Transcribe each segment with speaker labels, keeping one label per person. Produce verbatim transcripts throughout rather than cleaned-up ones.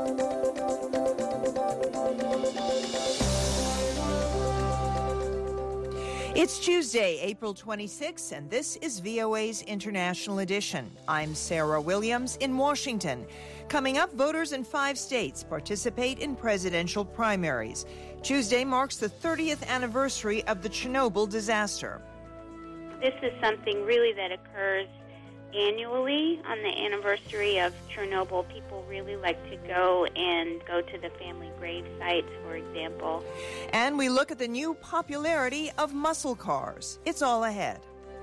Speaker 1: It's Tuesday, April twenty-sixth, and this is V O A's International Edition. I'm Sarah Williams in Washington. Coming up, voters in five states participate in presidential primaries. Tuesday marks the thirtieth anniversary of the Chernobyl disaster.
Speaker 2: This is something really that occurs annually on the anniversary of Chernobyl. People really like to go and go to the family grave sites, for example.
Speaker 1: And we look at the new popularity of muscle cars. It's all ahead.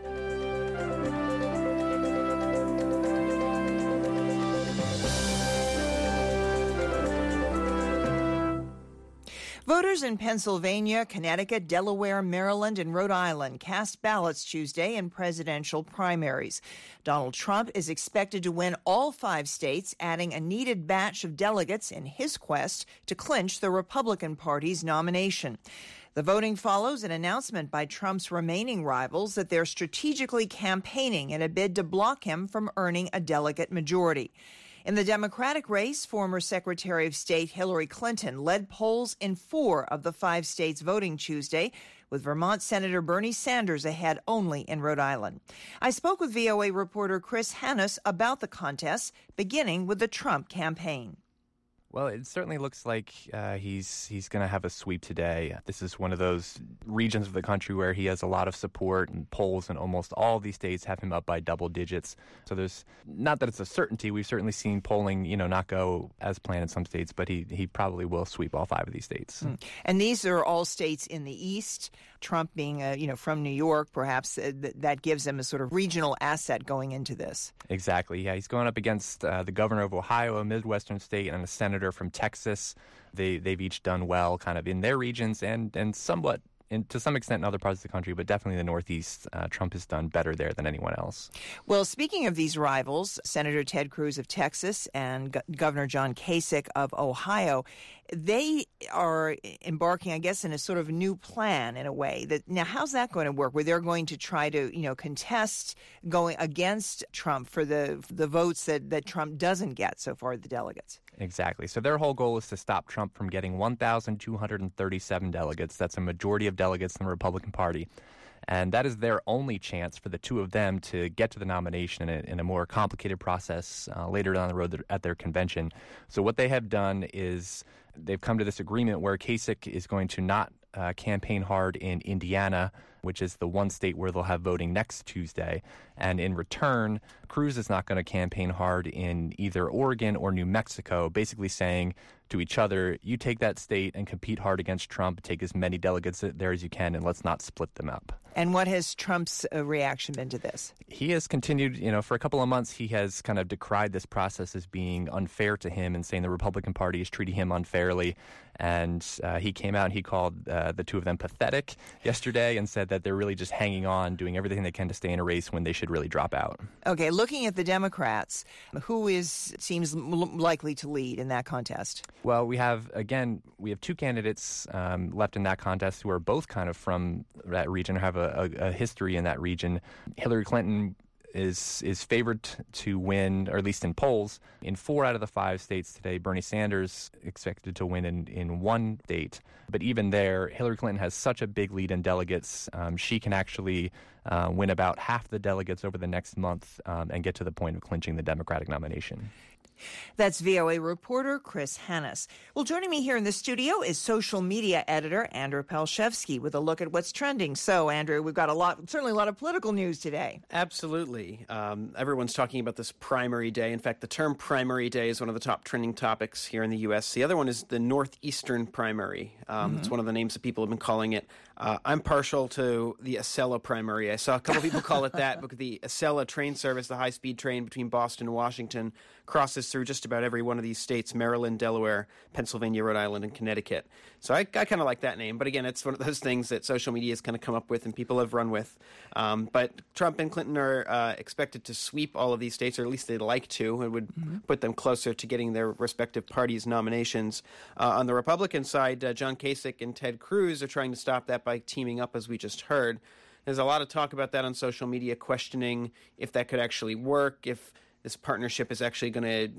Speaker 1: Voters in Pennsylvania, Connecticut, Delaware, Maryland, and Rhode Island cast ballots Tuesday in presidential primaries. Donald Trump is expected to win all five states, adding a needed batch of delegates in his quest to clinch the Republican Party's nomination. The voting follows an announcement by Trump's remaining rivals that they're strategically campaigning in a bid to block him from earning a delegate majority. In the Democratic race, former Secretary of State Hillary Clinton led polls in four of the five states voting Tuesday, with Vermont Senator Bernie Sanders ahead only in Rhode Island. I spoke with V O A reporter Chris Hannes about the contest, beginning with the Trump campaign.
Speaker 3: Well, it certainly looks like uh, he's he's going to have a sweep today. This is one of those regions of the country where he has a lot of support, and polls in almost all these states have him up by double digits. So there's not that it's a certainty. We've certainly seen polling, you know, not go as planned in some states, but he he probably will sweep all five of these states.
Speaker 1: Mm. And these are all states in the East. Trump being, uh, you know, from New York, perhaps uh, th- that gives him a sort of regional asset going into this.
Speaker 3: Exactly. Yeah, he's going up against uh, the governor of Ohio, a Midwestern state, and a senator from Texas. They, they've each done well kind of in their regions and, and somewhat, in, to some extent, in other parts of the country, but definitely the Northeast. Uh, Trump has done better there than anyone else.
Speaker 1: Well, speaking of these rivals, Senator Ted Cruz of Texas and Go- Governor John Kasich of Ohio, they are embarking, I guess, in a sort of new plan in a way. That now, how's that going to work? Where they're going to try to, you know, contest going against Trump for the the votes that, that Trump doesn't get so far, the delegates.
Speaker 3: Exactly. So their whole goal is to stop Trump from getting one thousand two hundred thirty-seven delegates. That's a majority of delegates in the Republican Party. And that is their only chance for the two of them to get to the nomination in a, in a more complicated process uh, later down the road at their convention. So what they have done is they've come to this agreement where Kasich is going to not uh, campaign hard in Indiana, which is the one state where they'll have voting next Tuesday. And in return, Cruz is not going to campaign hard in either Oregon or New Mexico, basically saying to each other, you take that state and compete hard against Trump, take as many delegates there as you can, and let's not split them up.
Speaker 1: And what has Trump's uh, reaction been to this?
Speaker 3: He has continued, you know, for a couple of months, he has kind of decried this process as being unfair to him and saying the Republican Party is treating him unfairly. And uh, he came out and he called uh, the two of them pathetic yesterday and said that they're really just hanging on, doing everything they can to stay in a race when they should really drop out.
Speaker 1: Okay, looking at the Democrats, who is seems l- likely to lead in that contest?
Speaker 3: Well, we have, again, we have two candidates um, left in that contest who are both kind of from that region, or have a, a, a history in that region. Hillary Clinton is is favored to win, or at least in polls, in four out of the five states today. Bernie Sanders expected to win in, in one state. But even there, Hillary Clinton has such a big lead in delegates. Um, she can actually uh, win about half the delegates over the next month um, and get to the point of clinching the Democratic nomination.
Speaker 1: That's V O A reporter Chris Hannes. Well, joining me here in the studio is social media editor Andrew Palshevsky with a look at what's trending. So, Andrew, we've got a lot, certainly a lot of political news today.
Speaker 4: Absolutely. Um, everyone's talking about this primary day. In fact, the term primary day is one of the top trending topics here in the U S. The other one is the Northeastern primary. Um, mm-hmm. It's one of the names that people have been calling it. Uh, I'm partial to the Acela primary. I saw a couple of people call it that because the Acela train service, the high-speed train between Boston and Washington, crosses through just about every one of these states: Maryland, Delaware, Pennsylvania, Rhode Island, and Connecticut. So I, I kind of like that name. But again, it's one of those things that social media has kind of come up with and people have run with. Um, but Trump and Clinton are uh, expected to sweep all of these states, or at least they'd like to. It would mm-hmm. put them closer to getting their respective parties' nominations. Uh, on the Republican side, uh, John Kasich and Ted Cruz are trying to stop that by teaming up, as we just heard. There's a lot of talk about that on social media, questioning if that could actually work, if this partnership is actually going to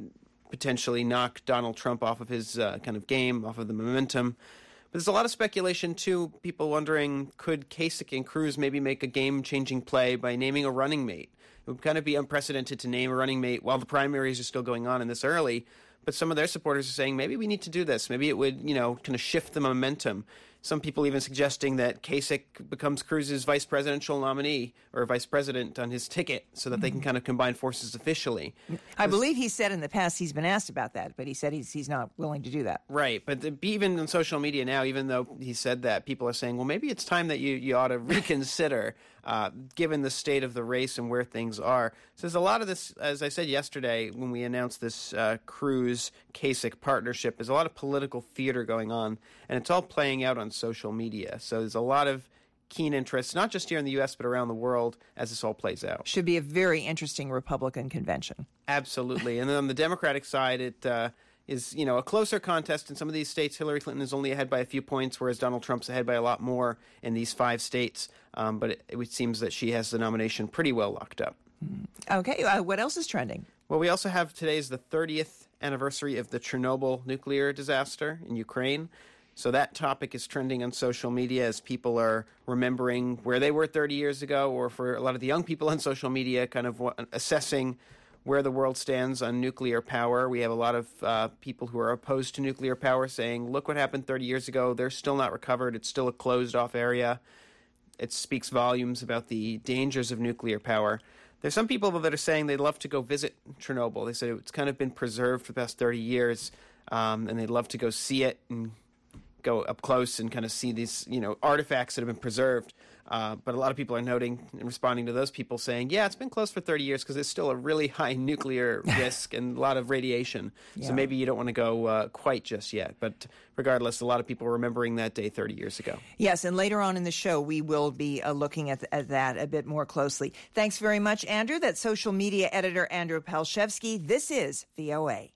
Speaker 4: potentially knock Donald Trump off of his uh, kind of game, off of the momentum. But there's a lot of speculation, too, people wondering, could Kasich and Cruz maybe make a game-changing play by naming a running mate? It would kind of be unprecedented to name a running mate while the primaries are still going on and this early. But some of their supporters are saying, maybe we need to do this. Maybe it would, you know, kind of shift the momentum. Some people even suggesting that Kasich becomes Cruz's vice presidential nominee or vice president on his ticket so that they can kind of combine forces officially.
Speaker 1: I believe he said in the past he's been asked about that, but he said he's he's not willing to do that.
Speaker 4: Right. But the, even on social media now, even though he said that, people are saying, well, maybe it's time that you, you ought to reconsider uh, given the state of the race and where things are. So there's a lot of this, as I said yesterday when we announced this uh, Cruz-Kasich partnership, there's a lot of political theater going on, and it's all playing out on social media. So there's a lot of keen interest, not just here in the U S, but around the world as this all plays out.
Speaker 1: Should be a very interesting Republican convention.
Speaker 4: Absolutely. And then on the Democratic side, it uh, is, you know, a closer contest. In some of these states, Hillary Clinton is only ahead by a few points, whereas Donald Trump's ahead by a lot more in these five states. Um, but it, it seems that she has the nomination pretty well locked up.
Speaker 1: Okay. Uh, what else is trending?
Speaker 4: Well, we also have today is the thirtieth anniversary of the Chernobyl nuclear disaster in Ukraine. So that topic is trending on social media as people are remembering where they were thirty years ago, or for a lot of the young people on social media, kind of assessing where the world stands on nuclear power. We have a lot of uh, people who are opposed to nuclear power saying, look what happened thirty years ago. They're still not recovered. It's still a closed-off area. It speaks volumes about the dangers of nuclear power. There's some people that are saying they'd love to go visit Chernobyl. They said it's kind of been preserved for the past thirty years, um, and they'd love to go see it and go up close and kind of see these, you know, artifacts that have been preserved. Uh, but a lot of people are noting and responding to those people saying, yeah, it's been closed for thirty years because there's still a really high nuclear risk and a lot of radiation. Yeah. So maybe you don't want to go uh, quite just yet. But regardless, a lot of people are remembering that day thirty years ago.
Speaker 1: Yes, and later on in the show, we will be uh, looking at, at that a bit more closely. Thanks very much, Andrew. That's social media editor Andrew Palshevsky. This is V O A.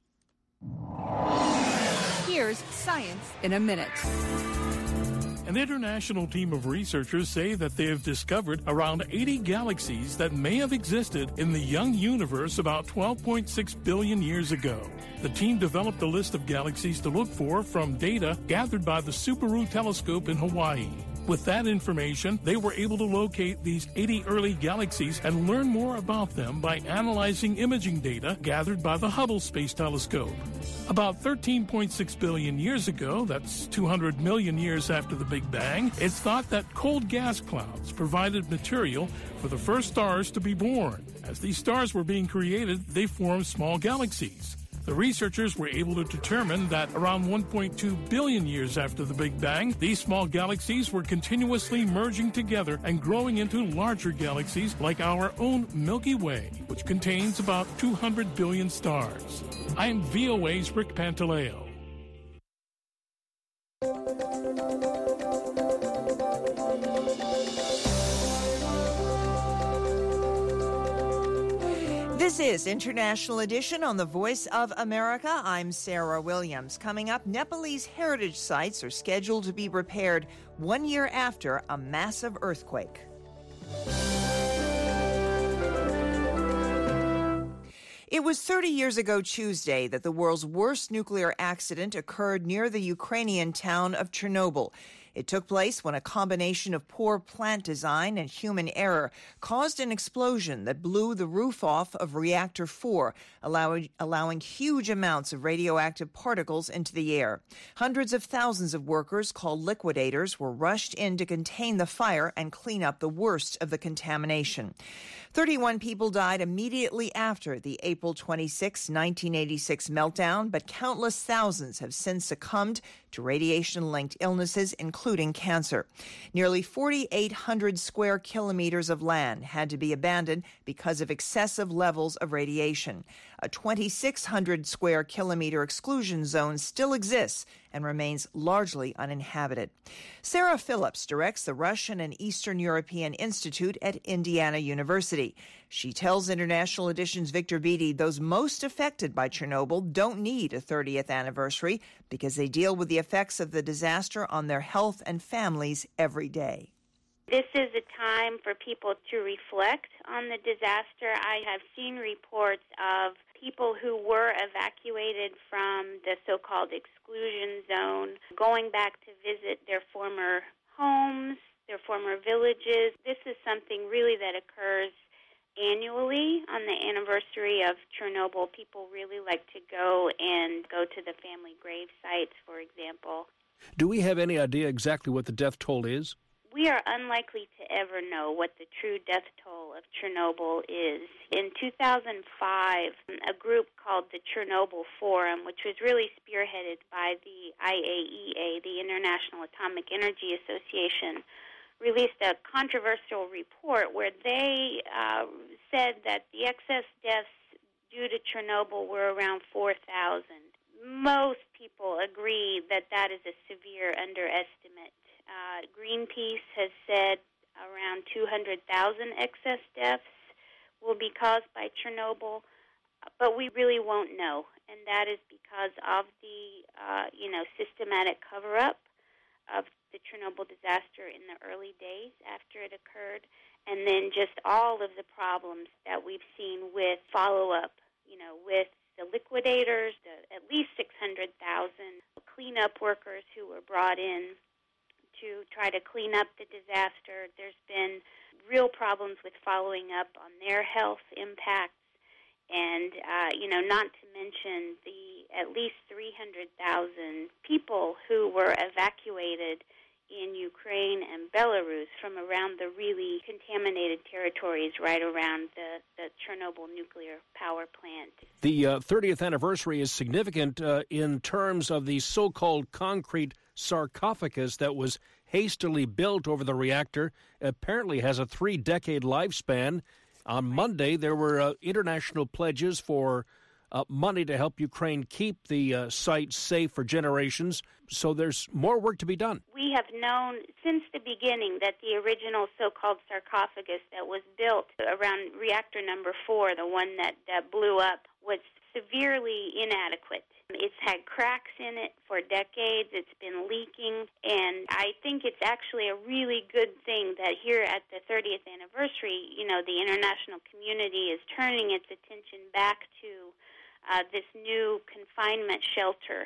Speaker 5: Here's Science in a Minute.
Speaker 6: An international team of researchers say that they have discovered around eighty galaxies that may have existed in the young universe about twelve point six billion years ago. The team developed a list of galaxies to look for from data gathered by the Subaru telescope in Hawaii. With that information, they were able to locate these eighty early galaxies and learn more about them by analyzing imaging data gathered by the Hubble Space Telescope. About thirteen point six billion years ago, that's two hundred million years after the Big Bang, it's thought that cold gas clouds provided material for the first stars to be born. As these stars were being created, they formed small galaxies. The researchers were able to determine that around one point two billion years after the Big Bang, these small galaxies were continuously merging together and growing into larger galaxies like our own Milky Way, which contains about two hundred billion stars. I'm V O A's Rick Pantaleo.
Speaker 1: This is International Edition on the Voice of America. I'm Sarah Williams. Coming up, Nepalese heritage sites are scheduled to be repaired one year after a massive earthquake. It was thirty years ago Tuesday that the world's worst nuclear accident occurred near the Ukrainian town of Chernobyl. It took place when a combination of poor plant design and human error caused an explosion that blew the roof off of Reactor four, allowing, allowing huge amounts of radioactive particles into the air. Hundreds of thousands of workers, called liquidators, were rushed in to contain the fire and clean up the worst of the contamination. thirty-one people died immediately after the April twenty-sixth, nineteen eighty-six meltdown, but countless thousands have since succumbed to radiation-linked illnesses, including cancer. Nearly forty-eight hundred square kilometers of land had to be abandoned because of excessive levels of radiation. A twenty-six hundred square kilometer exclusion zone still exists and remains largely uninhabited. Sarah Phillips directs the Russian and Eastern European Institute at Indiana University. She tells International Edition's Victor Beattie those most affected by Chernobyl don't need a thirtieth anniversary because they deal with the effects of the disaster on their health and families every day.
Speaker 2: This is a time for people to reflect on the disaster. I have seen reports of people who were evacuated from the so-called exclusion zone going back to visit their former homes, their former villages. This is something really that occurs annually on the anniversary of Chernobyl. People really like to go and go to the family grave sites, for example.
Speaker 7: Do we have any idea exactly what the death toll is?
Speaker 2: We are unlikely to ever know what the true death toll of Chernobyl is. In two thousand five, a group called the Chernobyl Forum, which was really spearheaded by the I A E A, the International Atomic Energy Association, released a controversial report where they uh, said that the excess deaths due to Chernobyl were around four thousand. Most people agree that that is a severe underestimate. Uh, Greenpeace has said around two hundred thousand excess deaths will be caused by Chernobyl, but we really won't know, and that is because of the, uh, you know, systematic cover-up of the Chernobyl disaster in the early days after it occurred, and then just all of the problems that we've seen with follow-up, you know, with the liquidators, the, at least six hundred thousand cleanup workers who were brought in to try to clean up the disaster. There's been real problems with following up on their health impacts, and, uh, you know, not to mention the at least three hundred thousand people who were evacuated in Ukraine and Belarus from around the really contaminated territories right around the, the Chernobyl nuclear power plant.
Speaker 7: The uh, thirtieth anniversary is significant uh, in terms of the so-called concrete sarcophagus that was hastily built over the reactor. Apparently has a three-decade lifespan. On Monday, there were uh, international pledges for uh, money to help Ukraine keep the uh, site safe for generations. So there's more work to be done.
Speaker 2: We have known since the beginning that the original so-called sarcophagus that was built around reactor number four, the one that, that blew up, was severely inadequate. It's had cracks in it for decades. It's been leaking. And I think it's actually a really good thing that here at the thirtieth anniversary, you know, the international community is turning its attention back to uh, this new confinement shelter.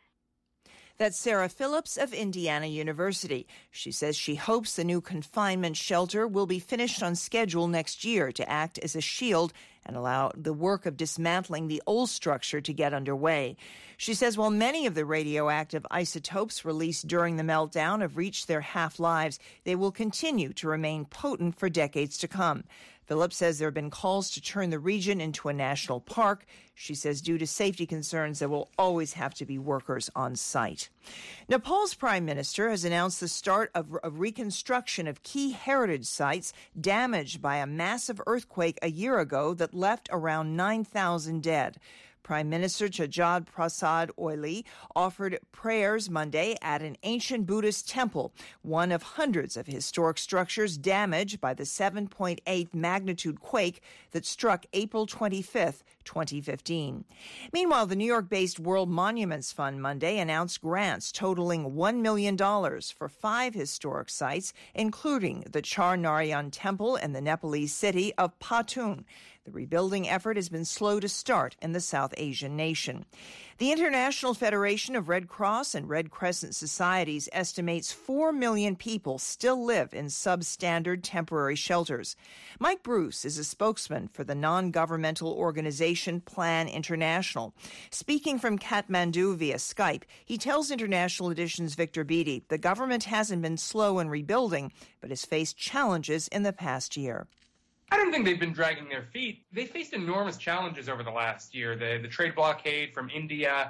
Speaker 1: That's Sarah Phillips of Indiana University. She says she hopes the new confinement shelter will be finished on schedule next year to act as a shield and allow the work of dismantling the old structure to get underway. She says while many of the radioactive isotopes released during the meltdown have reached their half-lives, they will continue to remain potent for decades to come. Phillips says there have been calls to turn the region into a national park. She says due to safety concerns, there will always have to be workers on site. Nepal's prime minister has announced the start of a reconstruction of key heritage sites damaged by a massive earthquake a year ago that left around nine thousand dead. Prime Minister Chajad Prasad Oily offered prayers Monday at an ancient Buddhist temple, one of hundreds of historic structures damaged by the seven point eight magnitude quake that struck April twenty-fifth, twenty fifteen. Meanwhile, the New York-based World Monuments Fund Monday announced grants totaling one million dollars for five historic sites, including the Char Narayan Temple in the Nepalese city of Patun. The rebuilding effort has been slow to start in the South Asian nation. The International Federation of Red Cross and Red Crescent Societies estimates four million people still live in substandard temporary shelters. Mike Bruce is a spokesman for the non-governmental organization Plan International. Speaking from Kathmandu via Skype, he tells International Edition's Victor Beattie the government hasn't been slow in rebuilding, but has faced challenges in the past year.
Speaker 8: I don't think they've been dragging their feet. They faced enormous challenges over the last year. The, the trade blockade from India,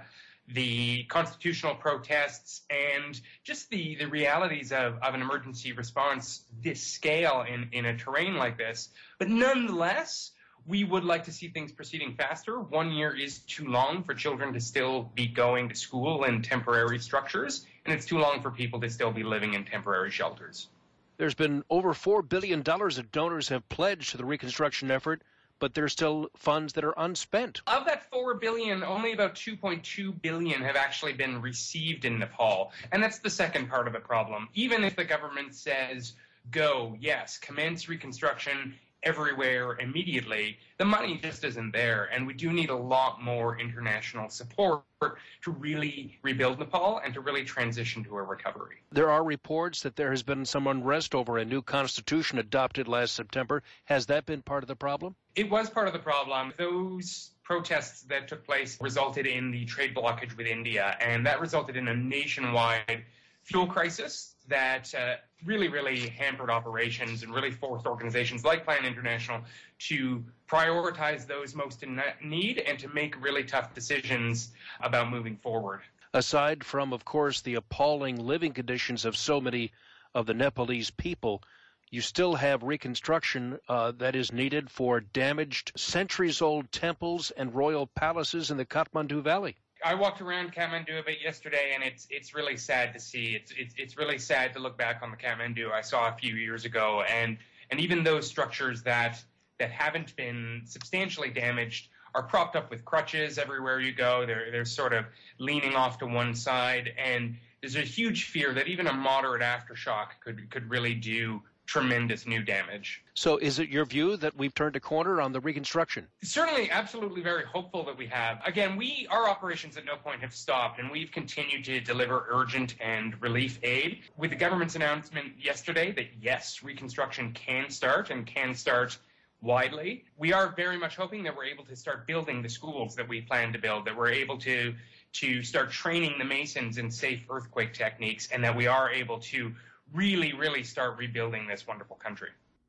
Speaker 8: the constitutional protests, and just the, the realities of, of an emergency response this scale in, in a terrain like this. But nonetheless, we would like to see things proceeding faster. One year is too long for children to still be going to school in temporary structures, and it's too long for people to still be living in temporary shelters.
Speaker 7: There's been over four billion dollars that donors have pledged to the reconstruction effort, but there's still funds that are unspent.
Speaker 8: Of that four billion dollars, only about two point two billion dollars have actually been received in Nepal. And that's the second part of the problem. Even if the government says go, yes, commence reconstruction everywhere immediately, the money just isn't there. And we do need a lot more international support to really rebuild Nepal and to really transition to a recovery.
Speaker 7: There are reports that there has been some unrest over a new constitution adopted last September. Has that been part of the problem?
Speaker 8: It was part of the problem. Those protests that took place resulted in the trade blockage with India, and that resulted in a nationwide fuel crisis that uh, really, really hampered operations and really forced organizations like Plan International to prioritize those most in need and to make really tough decisions about moving forward.
Speaker 7: Aside from, of course, the appalling living conditions of so many of the Nepalese people, you still have reconstruction uh, that is needed for damaged centuries-old temples and royal palaces in the Kathmandu Valley.
Speaker 8: I walked around Kathmandu a bit yesterday, and it's it's really sad to see. It's it's it's really sad to look back on the Kathmandu I saw a few years ago, and and even those structures that that haven't been substantially damaged are propped up with crutches everywhere you go. They're they're sort of leaning off to one side, and there's a huge fear that even a moderate aftershock could could really do tremendous new damage.
Speaker 7: So is it your view that we've turned a corner on the reconstruction?
Speaker 8: Certainly, absolutely very hopeful that we have. Again, we our operations at no point have stopped, and we've continued to deliver urgent and relief aid. With the government's announcement yesterday that, yes, reconstruction can start and can start widely, we are very much hoping that we're able to start building the schools that we plan to build, that we're able to, to start training the masons in safe earthquake techniques, and that we are able to really, really start rebuilding this wonderful country.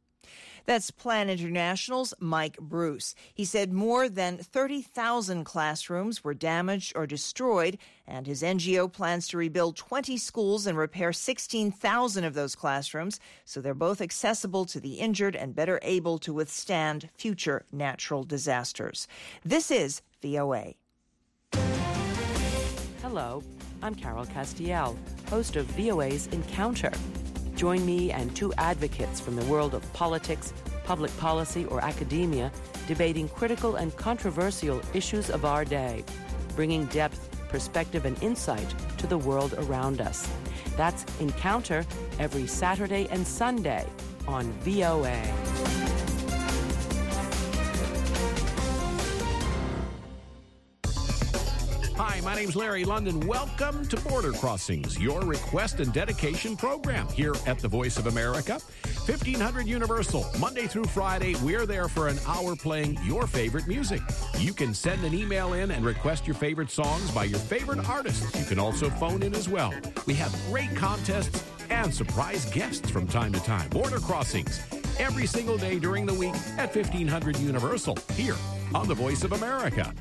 Speaker 1: That's Plan International's Mike Bruce. He said more than thirty thousand classrooms were damaged or destroyed, and his N G O plans to rebuild twenty schools and repair sixteen thousand of those classrooms so they're both accessible to the injured and better able to withstand future natural disasters. This is V O A.
Speaker 9: Hello, I'm Carol Castiel, host of V O A's Encounter. Join me and two advocates from the world of politics, public policy, or academia debating critical and controversial issues of our day, bringing depth, perspective, and insight to the world around us. That's Encounter every Saturday and Sunday on V O A.
Speaker 10: Hi, my name's Larry London. Welcome to Border Crossings, your request and dedication program here at the Voice of America. fifteen hundred Universal, Monday through Friday, we're there for an hour playing your favorite music. You can send an email in and request your favorite songs by your favorite artists. You can also phone in as well. We have great contests and surprise guests from time to time. Border Crossings, every single day during the week at fifteen hundred Universal, here on the Voice of America.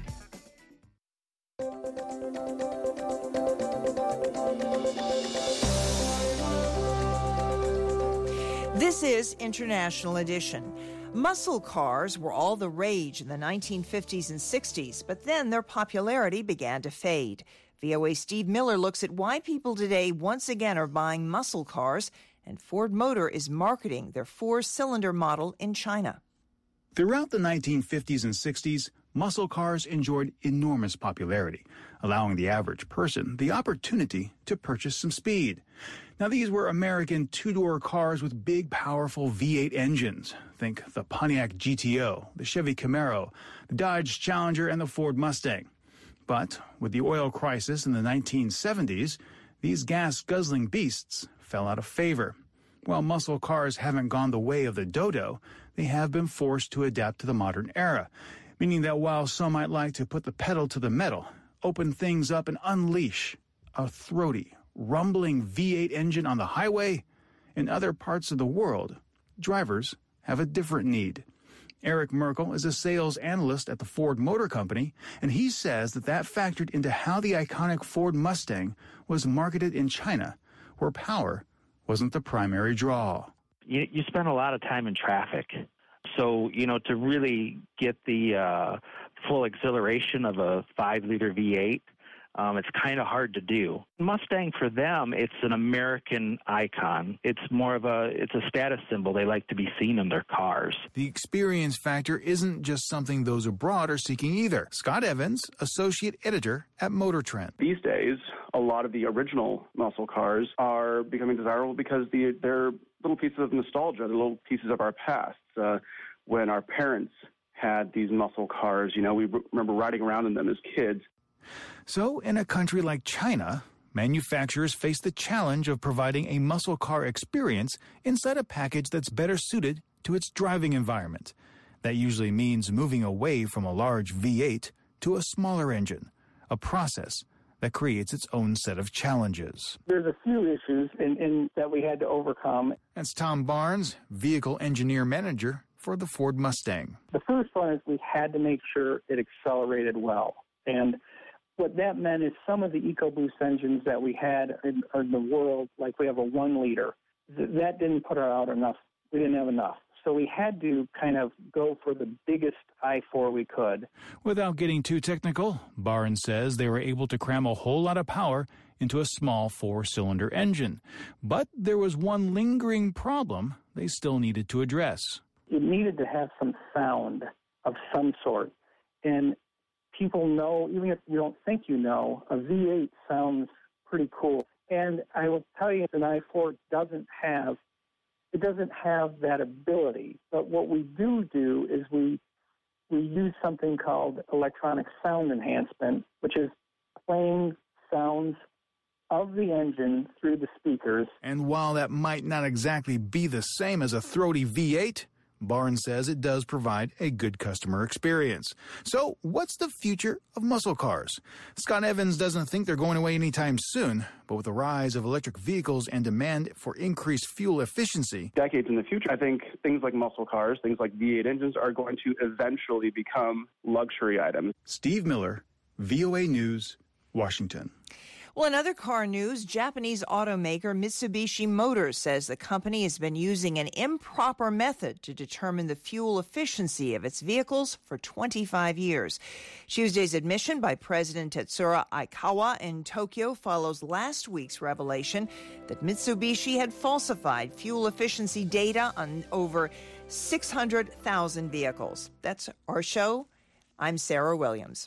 Speaker 1: This is International Edition. Muscle cars were all the rage in the nineteen fifties and sixties, but then their popularity began to fade. V O A's Steve Miller looks at why people today once again are buying muscle cars, and Ford Motor is marketing their four-cylinder model in China.
Speaker 11: Throughout the nineteen fifties and sixties, muscle cars enjoyed enormous popularity, allowing the average person the opportunity to purchase some speed. Now, these were American two-door cars with big, powerful V eight engines. Think the Pontiac G T O, the Chevy Camaro, the Dodge Challenger, and the Ford Mustang. But with the oil crisis in the nineteen seventies, these gas-guzzling beasts fell out of favor. While muscle cars haven't gone the way of the dodo, they have been forced to adapt to the modern era, meaning that while some might like to put the pedal to the metal, open things up and unleash a throaty, rumbling V eight engine on the highway, in other parts of the world, drivers have a different need. Eric Merkel is a sales analyst at the Ford Motor Company, and he says that that factored into how the iconic Ford Mustang was marketed in China, where power wasn't the primary draw.
Speaker 12: You, you spend a lot of time in traffic. So, you know, to really get the uh, full exhilaration of a five-liter V eight, Um, it's kind of hard to do. Mustang, for them, it's an American icon. It's more of a, it's a status symbol. They like to be seen in their cars.
Speaker 11: The experience factor isn't just something those abroad are seeking either. Scott Evans, associate editor at Motor Trend.
Speaker 13: These days, a lot of the original muscle cars are becoming desirable because the, they're little pieces of nostalgia, they're little pieces of our past. Uh, when our parents had these muscle cars, you know, we r- remember riding around in them as kids.
Speaker 11: So in a country like China, manufacturers face the challenge of providing a muscle car experience inside a package that's better suited to its driving environment. That usually means moving away from a large V eight to a smaller engine, a process that creates its own set of challenges.
Speaker 14: There's a few issues in, in that we had to overcome.
Speaker 11: That's Tom Barnes, Vehicle Engineer Manager for the Ford Mustang.
Speaker 14: The first one is we had to make sure it accelerated well. And what that meant is some of the EcoBoost engines that we had in, in the world, like we have a one liter, th- that didn't put out enough. We didn't have enough. So we had to kind of go for the biggest I four we could.
Speaker 11: Without getting too technical, Barnes says they were able to cram a whole lot of power into a small four-cylinder engine. But there was one lingering problem they still needed to address.
Speaker 14: It needed to have some sound of some sort. And people know, even if you don't think you know, a V eight sounds pretty cool. And I will tell you, an I four doesn't have It doesn't have that ability. But what we do do is we we use something called electronic sound enhancement, which is playing sounds of the engine through the speakers.
Speaker 11: And while that might not exactly be the same as a throaty V eight, Barnes says it does provide a good customer experience. So what's the future of muscle cars? Scott Evans doesn't think they're going away anytime soon, but with the rise of electric vehicles and demand for increased fuel efficiency,
Speaker 13: Decades in the future, I think things like muscle cars, things like V eight engines are going to eventually become luxury items.
Speaker 11: Steve Miller, V O A News, Washington.
Speaker 1: Well, in other car news, Japanese automaker Mitsubishi Motors says the company has been using an improper method to determine the fuel efficiency of its vehicles for twenty-five years. Tuesday's admission by President Tetsuro Aikawa in Tokyo follows last week's revelation that Mitsubishi had falsified fuel efficiency data on over six hundred thousand vehicles. That's our show. I'm Sarah Williams.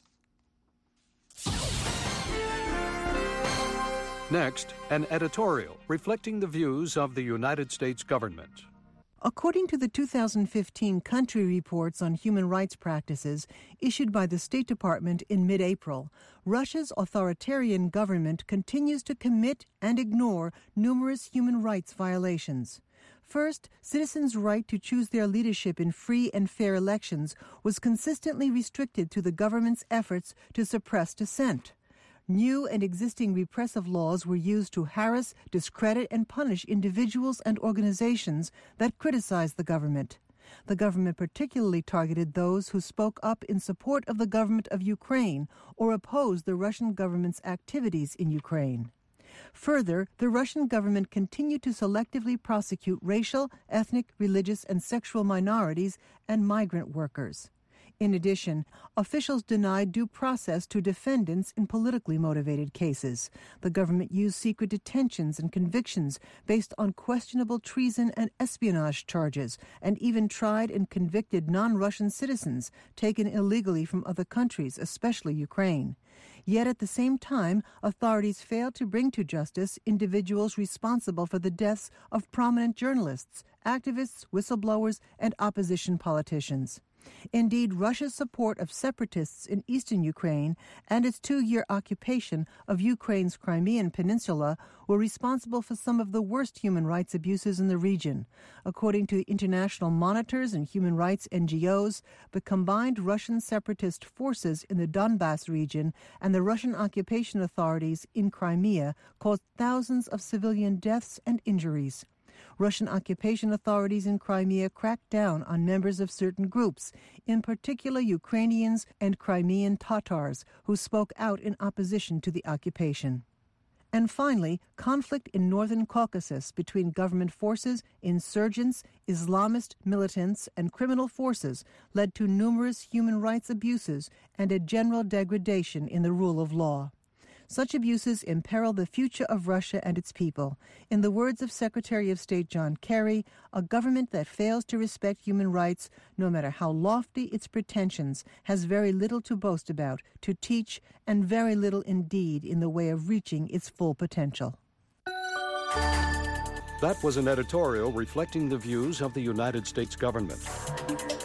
Speaker 15: Next, an editorial reflecting the views of the United States government.
Speaker 16: According to the two thousand fifteen country reports on human rights practices issued by the State Department in mid-April, Russia's authoritarian government continues to commit and ignore numerous human rights violations. First, citizens' right to choose their leadership in free and fair elections was consistently restricted through the government's efforts to suppress dissent. New and existing repressive laws were used to harass, discredit, and punish individuals and organizations that criticized the government. The government particularly targeted those who spoke up in support of the government of Ukraine or opposed the Russian government's activities in Ukraine. Further, the Russian government continued to selectively prosecute racial, ethnic, religious, and sexual minorities and migrant workers. In addition, officials denied due process to defendants in politically motivated cases. The government used secret detentions and convictions based on questionable treason and espionage charges, and even tried and convicted non-Russian citizens taken illegally from other countries, especially Ukraine. Yet at the same time, authorities failed to bring to justice individuals responsible for the deaths of prominent journalists, activists, whistleblowers, and opposition politicians. Indeed, Russia's support of separatists in eastern Ukraine and its two-year occupation of Ukraine's Crimean Peninsula were responsible for some of the worst human rights abuses in the region. According to international monitors and human rights N G Os, the combined Russian separatist forces in the Donbas region and the Russian occupation authorities in Crimea caused thousands of civilian deaths and injuries. Russian occupation authorities in Crimea cracked down on members of certain groups, in particular Ukrainians and Crimean Tatars, who spoke out in opposition to the occupation. And finally, conflict in northern Caucasus between government forces, insurgents, Islamist militants, and criminal forces led to numerous human rights abuses and a general degradation in the rule of law. Such abuses imperil the future of Russia and its people. In the words of Secretary of State John Kerry, a government that fails to respect human rights, no matter how lofty its pretensions, has very little to boast about, to teach, and very little indeed in the way of reaching its full potential.
Speaker 15: That was an editorial reflecting the views of the United States government.